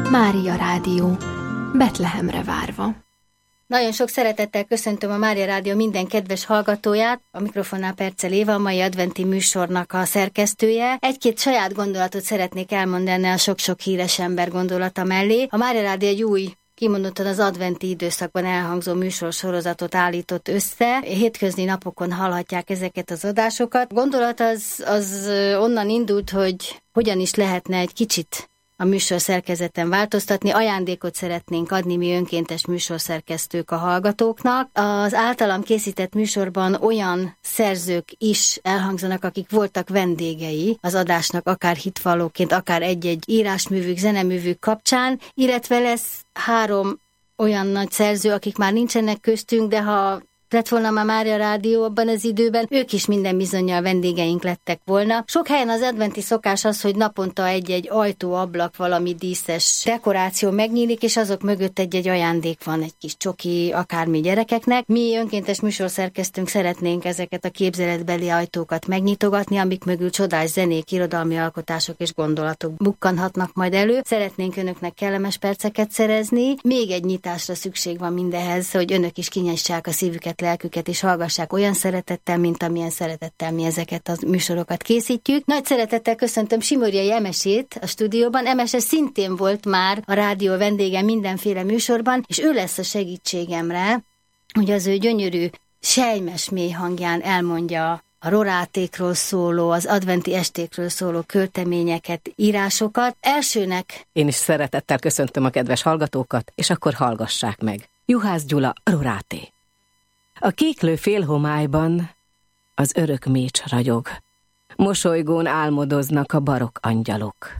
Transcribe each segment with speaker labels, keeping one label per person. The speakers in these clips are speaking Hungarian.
Speaker 1: Mária Rádió, Betlehemre várva.
Speaker 2: Nagyon sok szeretettel köszöntöm a Mária Rádió minden kedves hallgatóját, a mikrofonnál Percel Éva, a mai adventi műsornak a szerkesztője. Egy-két saját gondolatot szeretnék elmondani a sok-sok híres ember gondolata mellé. A Mária Rádió egy új, kimondottan az adventi időszakban elhangzó műsorsorozatot állított össze. Hétközni napokon hallhatják ezeket az adásokat. A gondolat az onnan indult, hogy hogyan is lehetne egy kicsit a műsor szerkezeten változtatni. Ajándékot szeretnénk adni mi önkéntes műsorszerkesztők a hallgatóknak. Az általam készített műsorban olyan szerzők is elhangzanak, akik voltak vendégei az adásnak, akár hitvallóként, akár egy-egy írásművük, zeneművük kapcsán, illetve lesz 3 olyan nagy szerző, akik már nincsenek köztünk, de ha lett volna már Mária Rádió abban az időben, ők is minden bizonnyal vendégeink lettek volna. Sok helyen az adventi szokás az, hogy naponta egy-egy ajtó, ablak, valami díszes dekoráció megnyílik, és azok mögött egy-egy ajándék van, egy kis csoki, akármi gyerekeknek. Mi önkéntes műsorszerkesztőnk szeretnénk ezeket a képzeletbeli ajtókat megnyitogatni, amik mögül csodás zenék, irodalmi alkotások és gondolatok bukkanhatnak majd elő. Szeretnénk önöknek kellemes perceket szerezni. Még egy nyitásra szükség van mindehez, hogy önök is kinyissák a szívüket, lelküket, és hallgassák olyan szeretettel, mint amilyen szeretettel mi ezeket a műsorokat készítjük. Nagy szeretettel köszöntöm Simorjai Emesét a stúdióban. Emese szintén volt már a rádió vendége mindenféle műsorban, és ő lesz a segítségemre, hogy az ő gyönyörű, sejmes mély hangján elmondja a rorátékról szóló, az adventi estékről szóló költeményeket, írásokat. Elsőnek
Speaker 3: én is szeretettel köszöntöm a kedves hallgatókat, és akkor hallgassák meg. Juhász Gyula, Roráté. A kéklő félhomályban az örök mécs ragyog, mosolygón álmodoznak a barokk angyalok.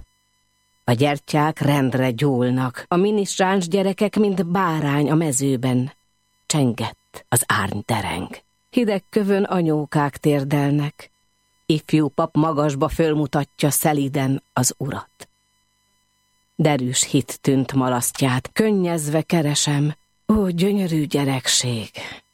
Speaker 3: A gyertyák rendre gyúlnak, a minisztráns gyerekek, mint bárány a mezőben. Csengett az árnydereng. Hideg kövön anyókák térdelnek, ifjú pap magasba fölmutatja szeliden az urat. Derűs hit tűnt malasztját, könnyezve keresem, ó, gyönyörű gyerekség!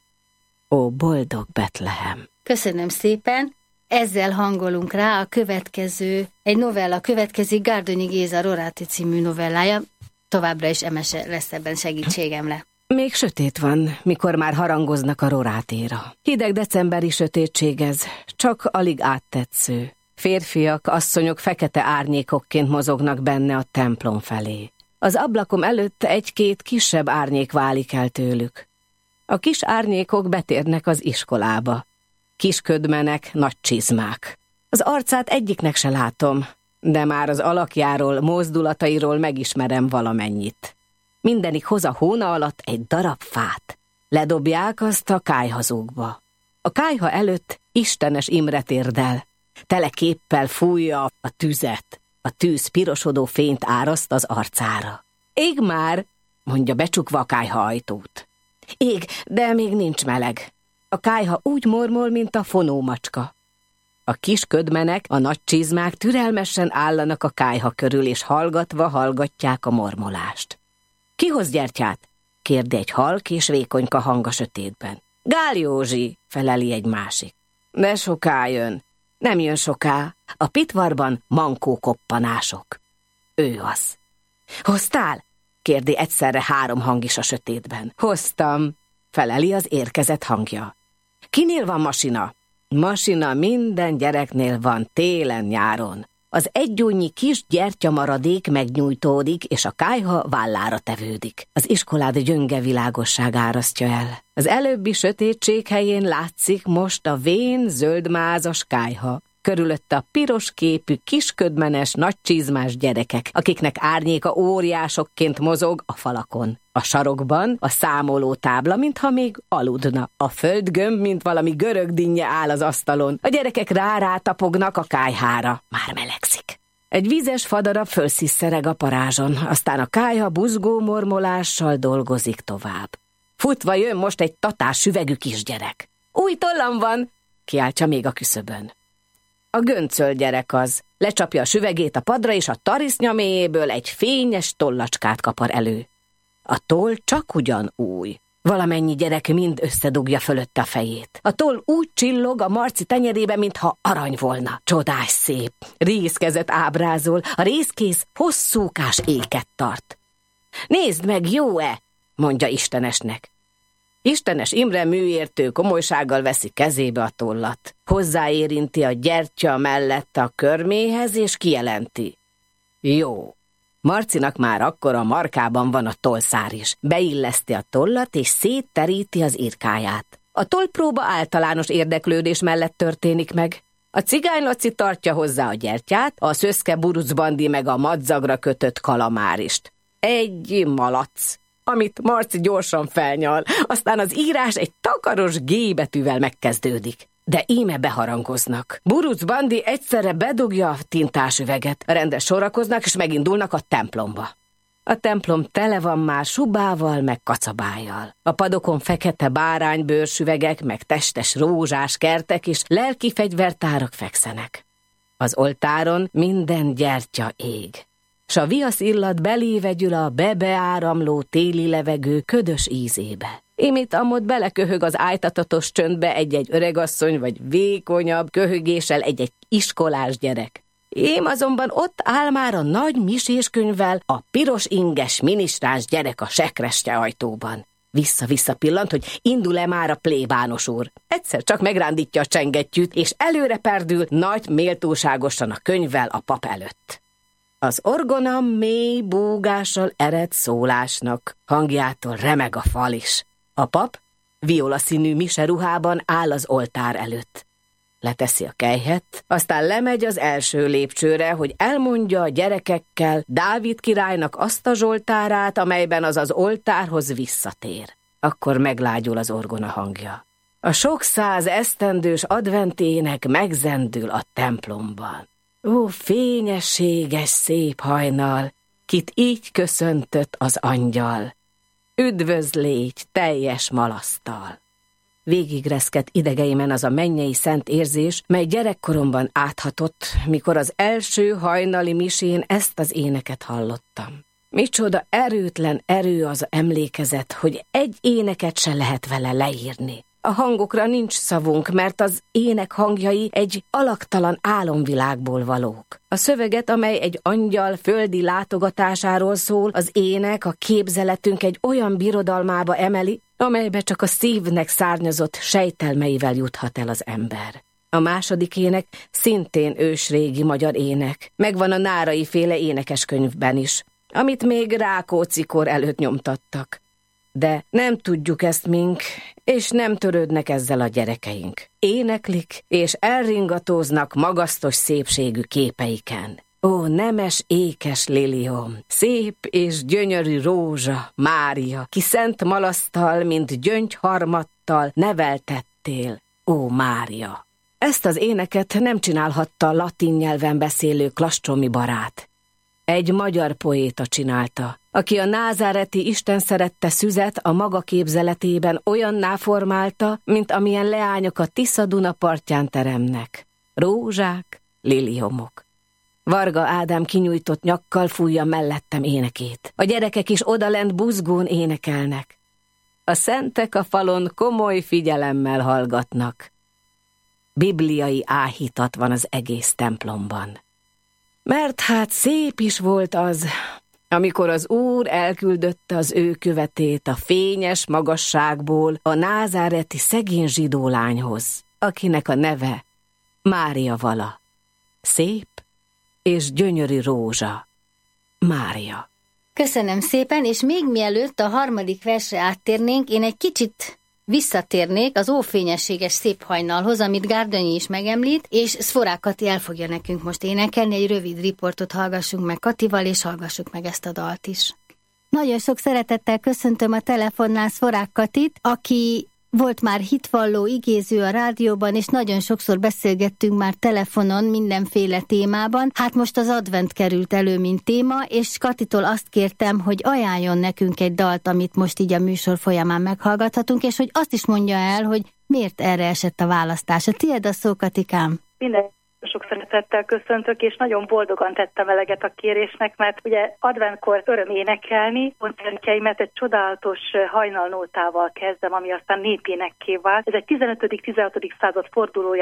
Speaker 3: Ó, boldog Betlehem!
Speaker 2: Köszönöm szépen! Ezzel hangolunk rá a következő, egy novella következik, Gárdonyi Géza Roráté című novellája. Továbbra is Emese lesz ebben segítségemre.
Speaker 3: Még sötét van, mikor már harangoznak a Rorátéra. Hideg decemberi sötétség ez, csak alig áttetsző. Férfiak, asszonyok fekete árnyékokként mozognak benne a templom felé. Az ablakom előtt egy-két kisebb árnyék válik el tőlük. A kis árnyékok betérnek az iskolába. Kisködmenek, nagy csizmák. Az arcát egyiknek se látom, de már az alakjáról, mozdulatairól megismerem valamennyit. Mindenik hoz a hóna alatt egy darab fát. Ledobják azt a kályhazókba. A kályha előtt Istenes Imre térdel. Tele képpel fújja a tüzet. A tűz pirosodó fényt áraszt az arcára. Ég már, mondja becsukva a kályha ajtót. Ég, de még nincs meleg. A kályha úgy mormol, mint a fonómacska. A kis ködmenek, a nagy csizmák türelmesen állanak a kályha körül, és hallgatva hallgatják a mormolást. Ki hoz gyertyát? Kérdi egy halk és vékonyka hang a sötétben. Gál Józsi, feleli egy másik. De soká jön. Nem jön soká. A pitvarban mankó koppanások. Ő az. Hoztál? Kérdi egyszerre 3 hang is a sötétben. Hoztam, feleli az érkezett hangja. Kinél van masina? Masina minden gyereknél van, télen-nyáron. Az egyújnyi kis gyertyamaradék megnyújtódik, és a kályha vállára tevődik. Az iskolád gyönge világosság árasztja el. Az előbbi sötétség helyén látszik most a vén zöldmázas kályha. Körülötte a piros képű, kisködmenes, nagy csizmás gyerekek, akiknek árnyéka óriásokként mozog a falakon. A sarokban a számolótábla, mintha még aludna. A földgömb, mint valami görög dinnye áll az asztalon. A gyerekek rátapognak a kályhára. Már melegszik. Egy vízes fadarab fölszisztereg a parázson, aztán a kályha buzgó mormolással dolgozik tovább. Futva jön most egy tatás süvegű kisgyerek. Új tollam van, kiáltja még a küszöbön. A göncöl gyerek az. Lecsapja a süvegét a padra, és a tarisznya mélyéből egy fényes tollacskát kapar elő. A toll csak ugyan új. Valamennyi gyerek mind összedugja fölötte a fejét. A toll úgy csillog a Marci tenyerébe, mintha arany volna. Csodás szép. Rézkezet ábrázol, a rézkész hosszúkás éket tart. Nézd meg, jó-e? Mondja Istenesnek. Istenes Imre műértő komolysággal veszi kezébe a tollat. Hozzáérinti a gyertya mellett a körméhez, és kijelenti. Jó. Marcinak már akkor a markában van a tollszár is. Beilleszti a tollat, és szétteríti az irkáját. A tollpróba általános érdeklődés mellett történik meg. A Cigány Laci tartja hozzá a gyertyát, a Szöszke Buruc Bandi meg a madzagra kötött kalamárist. Egy malac, amit Marci gyorsan felnyal, aztán az írás egy takaros G betűvel megkezdődik. De íme beharangoznak. Buruc Bandi egyszerre bedugja a tintásüveget, rendes sorakoznak, és megindulnak a templomba. A templom tele van már subával, meg kacabájjal. A padokon fekete báránybőrsüvegek, meg testes rózsás kertek és lelki fegyvertárak fekszenek. Az oltáron minden gyertya ég, s a viasz illat belévegyül a bebeáramló téli levegő ködös ízébe. Imit amott beleköhög az ájtatatos csöndbe egy-egy öregasszony, vagy vékonyabb köhögéssel egy-egy iskolás gyerek. Ém azonban ott áll már a nagy miséskönyvvel a piros inges minisztráns gyerek a sekrestye ajtóban. Vissza-vissza pillant, hogy indul-e már a plébános úr. Egyszer csak megrándítja a csengettyűt, és előre perdül nagy méltóságosan a könyvvel a pap előtt. Az orgona mély búgással ered szólásnak, hangjától remeg a fal is. A pap violaszínű miseruhában áll az oltár előtt. Leteszi a kelyhet, aztán lemegy az első lépcsőre, hogy elmondja a gyerekekkel Dávid királynak azt a zsoltárát, amelyben az oltárhoz visszatér. Akkor meglágyul az orgona hangja. A sok száz esztendős adventének megzendül a templomban. Ó, fényességes szép hajnal, kit így köszöntött az angyal. Üdvözlégy teljes malasztal. Végigreszkedt idegeimen az a mennyei szent érzés, mely gyerekkoromban áthatott, mikor az első hajnali misén ezt az éneket hallottam. Micsoda erőtlen erő az emlékezet, hogy egy éneket se lehet vele leírni. A hangokra nincs szavunk, mert az ének hangjai egy alaktalan álomvilágból valók. A szöveget, amely egy angyal földi látogatásáról szól, az ének a képzeletünk egy olyan birodalmába emeli, amelybe csak a szívnek szárnyazott sejtelmeivel juthat el az ember. A második ének szintén ősrégi magyar ének, megvan a Nárai féle énekeskönyvben is, amit még Rákóczi-kor előtt nyomtattak. De nem tudjuk ezt mink, és nem törődnek ezzel a gyerekeink. Éneklik, és elringatóznak magasztos szépségű képeiken. Ó, nemes ékes liliom, szép és gyönyörű rózsa, Mária, ki szent malasztal, mint gyöngyharmattal neveltettél, ó Mária. Ezt az éneket nem csinálhatta latin nyelven beszélő klastromi barát. Egy magyar poéta csinálta, aki a názáreti Isten szerette szüzet a maga képzeletében olyanná formálta, mint amilyen leányok a Tisza-Duna partján teremnek. Rózsák, liliomok. Varga Ádám kinyújtott nyakkal fújja mellettem énekét. A gyerekek is odalent buzgón énekelnek. A szentek a falon komoly figyelemmel hallgatnak. Bibliai áhítat van az egész templomban. Mert hát szép is volt az, amikor az Úr elküldötte az ő követét a fényes magasságból a názáreti szegény zsidó lányhoz, akinek a neve Mária vala. Szép és gyönyörű rózsa, Mária.
Speaker 2: Köszönöm szépen, és még mielőtt a harmadik versre áttérnénk, én egy kicsit visszatérnék az ófényességes szép hajnalhoz, amit Gárdonyi is megemlít, és Szvorák Kati el fogja nekünk most énekelni, egy rövid riportot hallgassunk meg Katival, és hallgassuk meg ezt a dalt is. Nagyon sok szeretettel köszöntöm a telefonnál Szvorák Katit, aki volt már hitvalló, igéző a rádióban, és nagyon sokszor beszélgettünk már telefonon mindenféle témában. Hát most az advent került elő, mint téma, és Katitól azt kértem, hogy ajánljon nekünk egy dalt, amit most így a műsor folyamán meghallgathatunk, és hogy azt is mondja el, hogy miért erre esett a választása. Tiéd a szó, Katikám.
Speaker 4: Minden sok szeretettel köszöntök, és nagyon boldogan tettem eleget a kérésnek, mert ugye adventkor öröm énekelni, koncertjeimet egy csodálatos hajnalnótával kezdem, ami aztán népénekké vált. Ez egy 15.-16. század fordulóján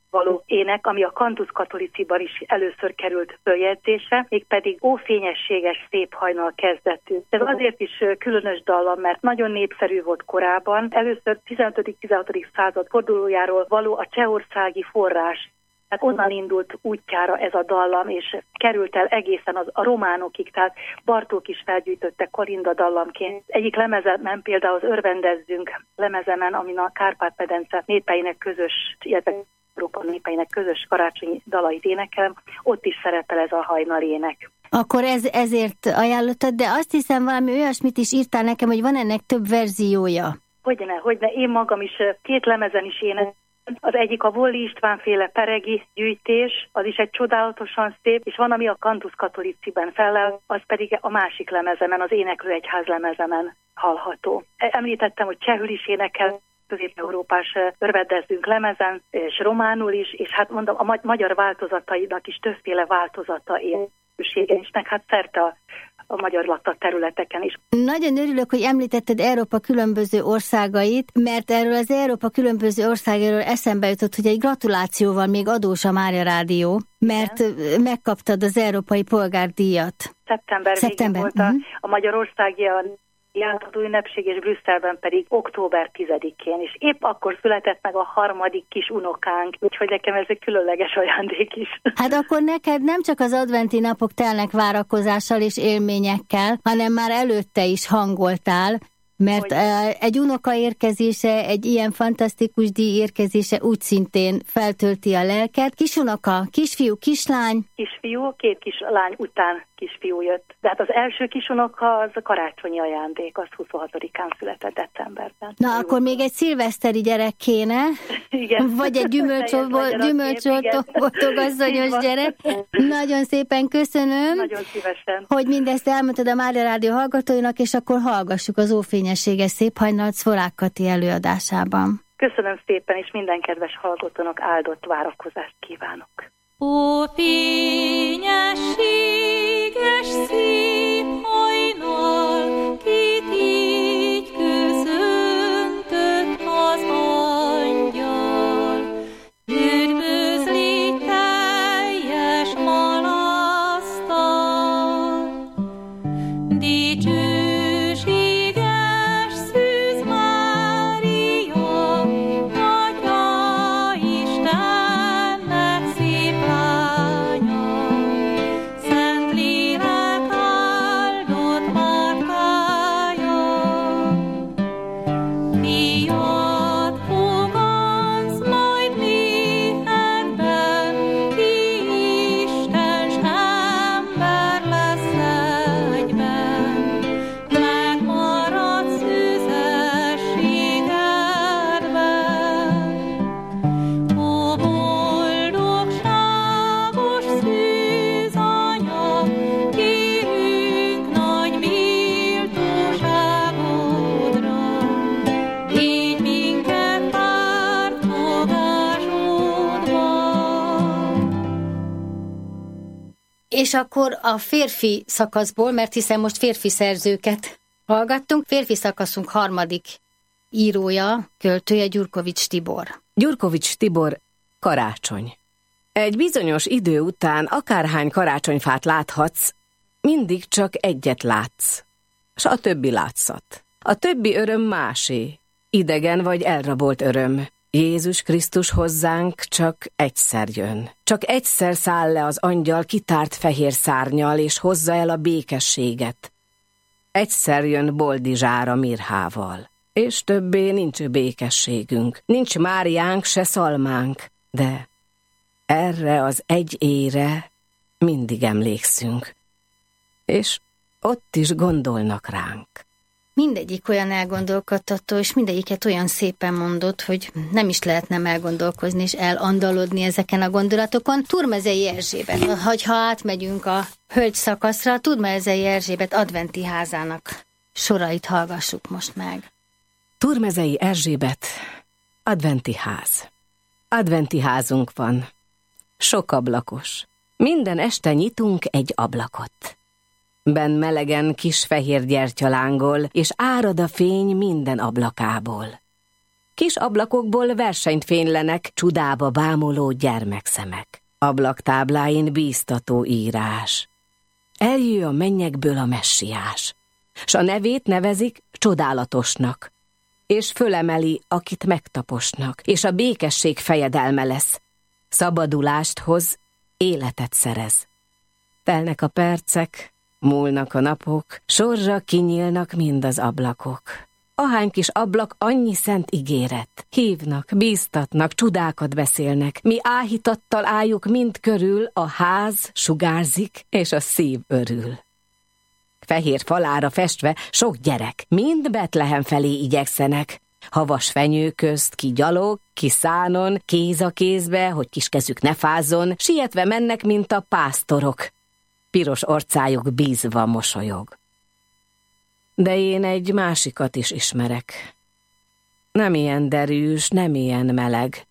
Speaker 4: való ének, ami a Cantus Catholiciban is először került följegyzésre, mégpedig Ó fényességes szép hajnal kezdetű. Ez azért is különös dallam, mert nagyon népszerű volt korábban. Először 15.-16. század fordulójáról való a csehországi forrás. Hát onnan indult útjára ez a dallam, és került el egészen a románokig, tehát Bartók is felgyűjtötte Kalinda dallamként. Egyik lemezemen, például az Örvendezzünk lemezemen, amin a Kárpát-medence népeinek közös, illetve Európa népeinek közös karácsonyi dalait énekelem, ott is szerepel ez a hajnalének.
Speaker 2: Akkor ezért ajánlottad, de azt hiszem valami olyasmit is írtál nekem, hogy van ennek több verziója.
Speaker 4: Hogyne, én magam is 2 lemezen is énekelem. Az egyik a Volli István-féle peregi gyűjtés, az is egy csodálatosan szép, és van, ami a Cantus Catholiciben felel, az pedig a másik lemezemen, az Éneklő Egyház lemezemen hallható. Említettem, hogy csehül is énekel, közép-európás Örvendezzünk lemezen, és románul is, és hát mondom, a magyar változatainak is többféle változata élőségeinek, hát szerte a magyar lakta területeken is.
Speaker 2: Nagyon örülök, hogy említetted Európa különböző országait, mert erről az Európa különböző országairól eszembe jutott, hogy egy gratulációval még adós a Mária Rádió, mert megkaptad az Európai Polgárdíjat.
Speaker 4: Szeptember végén volt a Magyarországi átadó ünnepség, és Brüsszelben pedig október 10-én, és épp akkor született meg a 3. kis unokánk, úgyhogy nekem ez egy különleges ajándék is.
Speaker 2: Hát akkor neked nem csak az adventi napok telnek várakozással és élményekkel, hanem már előtte is hangoltál, mert egy unoka érkezése, egy ilyen fantasztikus díj érkezése úgy szintén feltölti a lelket. Kisunoka, kisfiú, kislány?
Speaker 4: Kisfiú, 2 kislány után kisfiú jött. De hát az első kisunoka az a karácsonyi ajándék, az 26-án született decemberben.
Speaker 2: Na, akkor még egy szilveszteri gyerek kéne.
Speaker 4: Igen.
Speaker 2: Vagy egy gyümölcsboltogasszonyos gyerek. Nagyon szépen köszönöm.
Speaker 4: Nagyon szívesen.
Speaker 2: Hogy mindezt elmondtad a Mária Rádió hallgatóinak, és akkor hallgassuk az Ó fényességes szép hajnalt Szvolák Kati előadásában.
Speaker 4: Köszönöm szépen, és minden kedves hallgatónak áldott várakozást kívánok.
Speaker 5: Ó fényességes szép hajnal, kit így köszöntött az angyal. Üdvözli teljes malasztal, dicsőséges Szűz Mária, Atya Istennek szép lánya, Szentlélek áldott márkája. Fiat fogansz majd méhedben, ki Isten s ember lesz egyben, megmarad szüzességedben. Ó boldogságos szűzanya, kérünk nagy méltóságodra, védj minket pártfogásodban.
Speaker 2: És akkor a férfi szakaszból, mert hiszen most férfi szerzőket hallgattunk, férfi szakaszunk 3. írója, költője Gyurkovics Tibor.
Speaker 3: Gyurkovics Tibor, karácsony. Egy bizonyos idő után akárhány karácsonyfát láthatsz, mindig csak egyet látsz, s a többi látszat. A többi öröm másé, idegen vagy elrabolt öröm. Jézus Krisztus hozzánk csak egyszer jön. Csak egyszer száll le az angyal kitárt fehér szárnnyal, és hozza el a békességet. Egyszer jön Boldizsára mirhával, és többé nincs békességünk. Nincs Máriánk, se szalmánk, de erre az egy ére mindig emlékszünk. És ott is gondolnak ránk.
Speaker 2: Mindegyik olyan elgondolkodtató, és mindegyiket olyan szépen mondott, hogy nem is lehet nem elgondolkozni és elandalodni ezeken a gondolatokon. Turmezei Erzsébet, ha átmegyünk a hölgy szakaszra, Turmezei Erzsébet adventi házának sorait hallgassuk most meg.
Speaker 3: Turmezei Erzsébet, adventi ház. Adventi házunk van, sok ablakos. Minden este nyitunk egy ablakot. Benn melegen kis fehér gyertya lángol, és árad a fény minden ablakából. Kis ablakokból versenyt fénylenek csudába bámuló gyermekszemek. Ablaktábláin bíztató írás. Eljő a mennyekből a messiás, s a nevét nevezik csodálatosnak, és fölemeli, akit megtaposnak, és a békesség fejedelme lesz. Szabadulást hoz, életet szerez. Telnek a percek, múlnak a napok, sorra kinyílnak mind az ablakok. Ahány kis ablak, annyi szent ígéret. Hívnak, bíztatnak, csudákat beszélnek. Mi áhítattal álljuk mind körül, a ház sugárzik, és a szív örül. Fehér falára festve sok gyerek, mind Betlehem felé igyekszenek. Havas fenyő közt, ki gyalog, ki szánon, kéz a kézbe, hogy kis kezük ne fázzon, sietve mennek, mint a pásztorok. Piros orcájuk bízva mosolyog. De én egy másikat is ismerek. Nem ilyen derűs, nem ilyen meleg.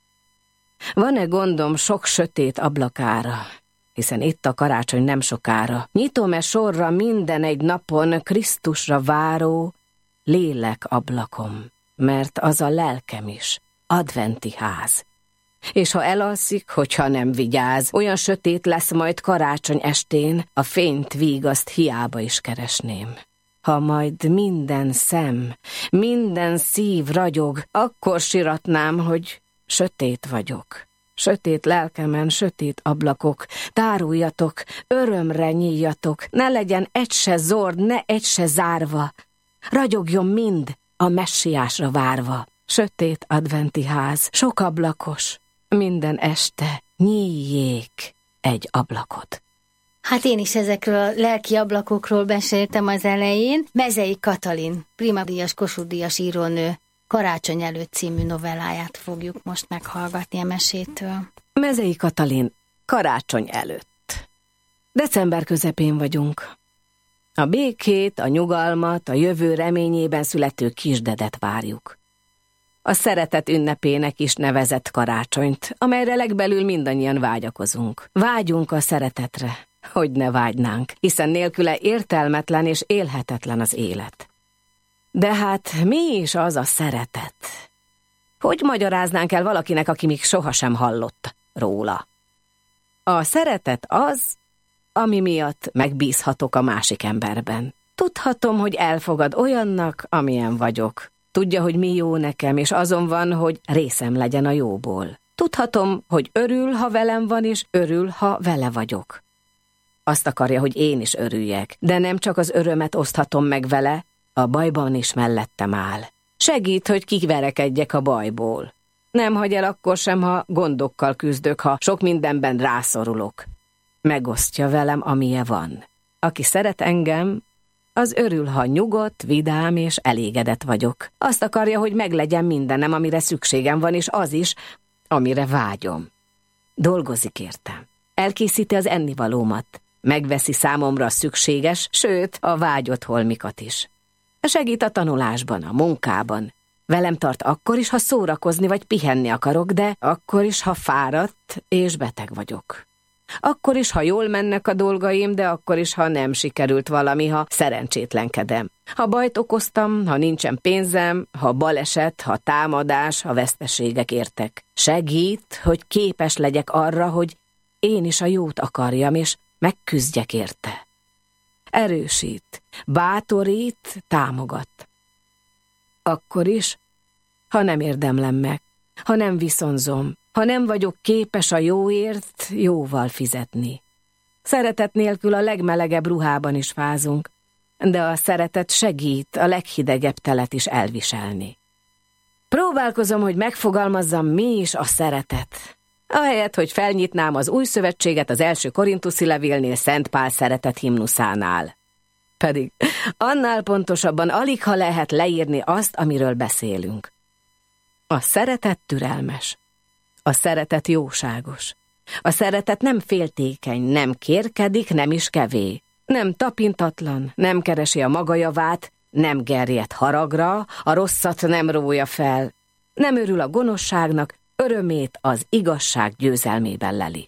Speaker 3: Van-e gondom sok sötét ablakára, hiszen itt a karácsony nem sokára. Nyitom-e sorra minden egy napon Krisztusra váró lélek ablakom, mert az a lelkem is, adventi ház. És ha elalszik, hogyha nem vigyáz, olyan sötét lesz majd karácsony estén, a fényt vígaszt hiába is keresném. Ha majd minden szem, minden szív ragyog, akkor siratnám, hogy sötét vagyok. Sötét lelkemen, sötét ablakok, táruljatok, örömre nyíljatok, ne legyen egy se zord, ne egy se zárva, ragyogjon mind a messiásra várva. Sötét adventi ház, sok ablakos, minden este nyíljék egy ablakot.
Speaker 2: Hát én is ezekről a lelki ablakokról beszéltem az elején. Mezei Katalin, Prima-díjas, Kossuth-díjas írónő Karácsony előtt című novelláját fogjuk most meghallgatni a mesétől.
Speaker 3: Mezei Katalin, Karácsony előtt. December közepén vagyunk. A békét, a nyugalmat, a jövő reményében születő kisdedet várjuk. A szeretet ünnepének is nevezett karácsonyt, amelyre legbelül mindannyian vágyakozunk. Vágyunk a szeretetre, hogy ne vágynánk, hiszen nélküle értelmetlen és élhetetlen az élet. De hát mi is az a szeretet? Hogy magyaráznánk el valakinek, aki még sohasem hallott róla? A szeretet az, ami miatt megbízhatok a másik emberben. Tudhatom, hogy elfogad olyannak, amilyen vagyok. Tudja, hogy mi jó nekem, és azon van, hogy részem legyen a jóból. Tudhatom, hogy örül, ha velem van, és örül, ha vele vagyok. Azt akarja, hogy én is örüljek, de nem csak az örömet oszthatom meg vele, a bajban is mellettem áll. Segít, hogy kiverekedjek a bajból. Nem hagy el akkor sem, ha gondokkal küzdök, ha sok mindenben rászorulok. Megosztja velem, amilyen van. Aki szeret engem, az örül, ha nyugodt, vidám és elégedett vagyok. Azt akarja, hogy meglegyen mindenem, amire szükségem van, és az is, amire vágyom. Dolgozik értem. Elkészíti az ennivalómat. Megveszi számomra a szükséges, sőt, a vágyott holmikat is. Segít a tanulásban, a munkában. Velem tart akkor is, ha szórakozni vagy pihenni akarok, de akkor is, ha fáradt és beteg vagyok. Akkor is, ha jól mennek a dolgaim, de akkor is, ha nem sikerült valami, ha szerencsétlenkedem. Ha bajt okoztam, ha nincsen pénzem, ha baleset, ha támadás, ha veszteségek értek. Segít, hogy képes legyek arra, hogy én is a jót akarjam, és megküzdjek érte. Erősít, bátorít, támogat. Akkor is, ha nem érdemlem meg, ha nem viszonzom, ha nem vagyok képes a jóért jóval fizetni. Szeretet nélkül a legmelegebb ruhában is fázunk, de a szeretet segít a leghidegebb telet is elviselni. Próbálkozom, hogy megfogalmazzam, mi is a szeretet. Ahelyett, hogy felnyitnám az új szövetséget az első korintuszi levélnél Szent Pál szeretet himnuszánál. Pedig annál pontosabban aligha lehet leírni azt, amiről beszélünk. A szeretet türelmes. A szeretet jóságos. A szeretet nem féltékeny, nem kérkedik, nem is kevé. Nem tapintatlan, nem keresi a maga javát, nem gerjed haragra, a rosszat nem rója fel, nem örül a gonoszságnak, örömét az igazság győzelmében leli.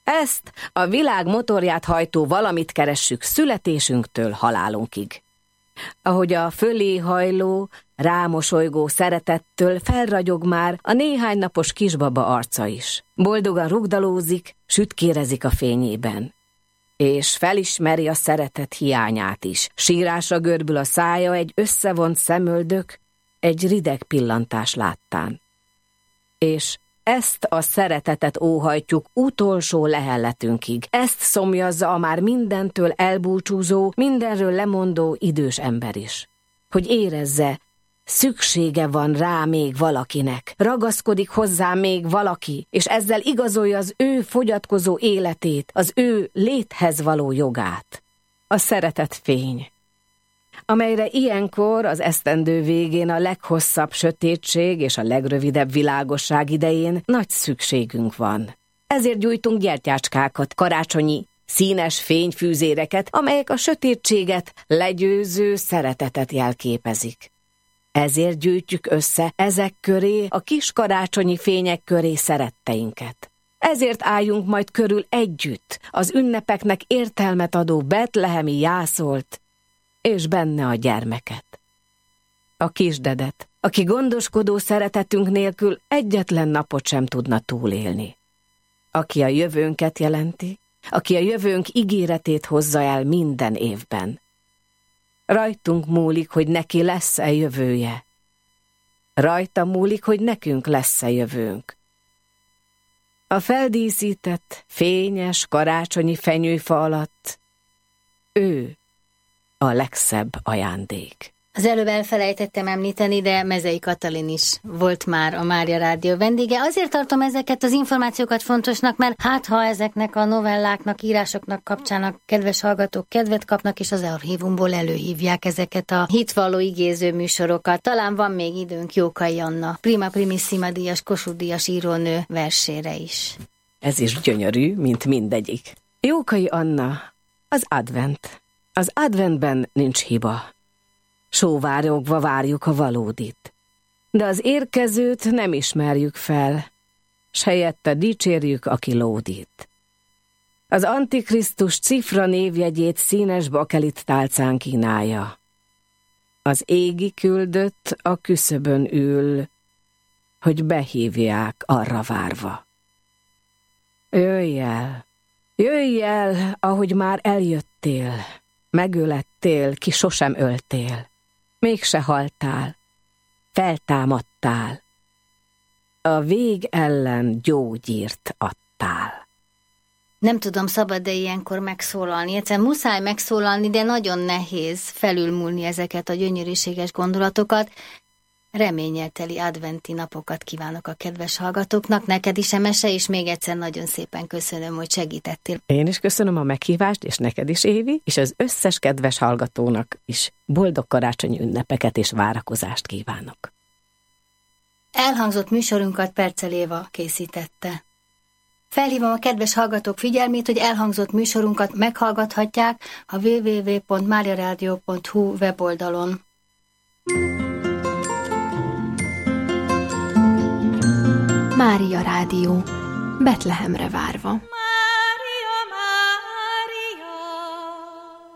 Speaker 3: Ezt a világ motorját hajtó valamit keressük születésünktől halálunkig. ahogy a fölé hajló, rámosolygó szeretettől felragyog már a néhány napos kisbaba arca is. Boldogan rugdalózik, sütkérezik a fényében. És felismeri a szeretet hiányát is. Sírásra görbül a szája egy összevont szemöldök, egy rideg pillantás láttán. És ezt a szeretetet óhajtjuk utolsó lehelletünkig. Ezt szomjazza a már mindentől elbúcsúzó, mindenről lemondó idős ember is. Hogy érezze, szüksége van rá még valakinek, ragaszkodik hozzá még valaki, és ezzel igazolja az ő fogyatkozó életét, az ő léthez való jogát. A szeretet fény, amelyre ilyenkor az esztendő végén a leghosszabb sötétség és a legrövidebb világosság idején nagy szükségünk van. Ezért gyújtunk gyertyácskákat, karácsonyi, színes fényfűzéreket, amelyek a sötétséget legyőző szeretetet jelképezik. Ezért gyűjtjük össze ezek köré, a kis karácsonyi fények köré szeretteinket. Ezért álljunk majd körül együtt, az ünnepeknek értelmet adó betlehemi jászolt, és benne a gyermeket. A kisdedet, aki gondoskodó szeretetünk nélkül egyetlen napot sem tudna túlélni. Aki a jövőnket jelenti, aki a jövőnk ígéretét hozza el minden évben. Rajtunk múlik, hogy neki lesz-e jövője. Rajta múlik, hogy nekünk lesz-e jövőnk. A feldíszített, fényes, karácsonyi fenyőfa alatt ő a legszebb ajándék.
Speaker 2: Az előbb elfelejtettem említeni, de Mezei Katalin is volt már a Mária Rádió vendége. Azért tartom ezeket az információkat fontosnak, mert hát ha ezeknek a novelláknak, írásoknak kapcsának kedves hallgatók kedvet kapnak, és az archívumból előhívják ezeket a hitvalló igéző műsorokat. Talán van még időnk Jókai Anna, Prima Primissima díjas, Kossuth díjas írónő versére is.
Speaker 3: Ez is gyönyörű, mint mindegyik. Jókai Anna, az advent. Az adventben nincs hiba. Sóvárogva várjuk a valódit. De az érkezőt nem ismerjük fel, s helyette dicsérjük, aki lódít. Az Antikrisztus cifra névjegyét színes bakelit tálcán kínálja. Az égi küldött a küszöbön ül, hogy behívják arra várva. Jöjj el, ahogy már eljöttél, megölettél, ki sosem öltél. Mégse haltál, feltámadtál, a vég ellen gyógyírt adtál.
Speaker 2: Nem tudom, szabad-e ilyenkor megszólalni. Egyszerűen muszáj megszólalni, de nagyon nehéz felülmúlni ezeket a gyönyörűséges gondolatokat. Reménnyel teli adventi napokat kívánok a kedves hallgatóknak, neked is, Emese, és még egyszer nagyon szépen köszönöm, hogy segítettél.
Speaker 3: Én is köszönöm a meghívást, és neked is, Évi, és az összes kedves hallgatónak is boldog karácsonyi ünnepeket és várakozást kívánok.
Speaker 2: Elhangzott műsorunkat Percel Éva készítette. Felhívom a kedves hallgatók figyelmét, hogy elhangzott műsorunkat meghallgathatják a www.mariaradio.hu weboldalon.
Speaker 1: Mária Rádió, Betlehemre várva.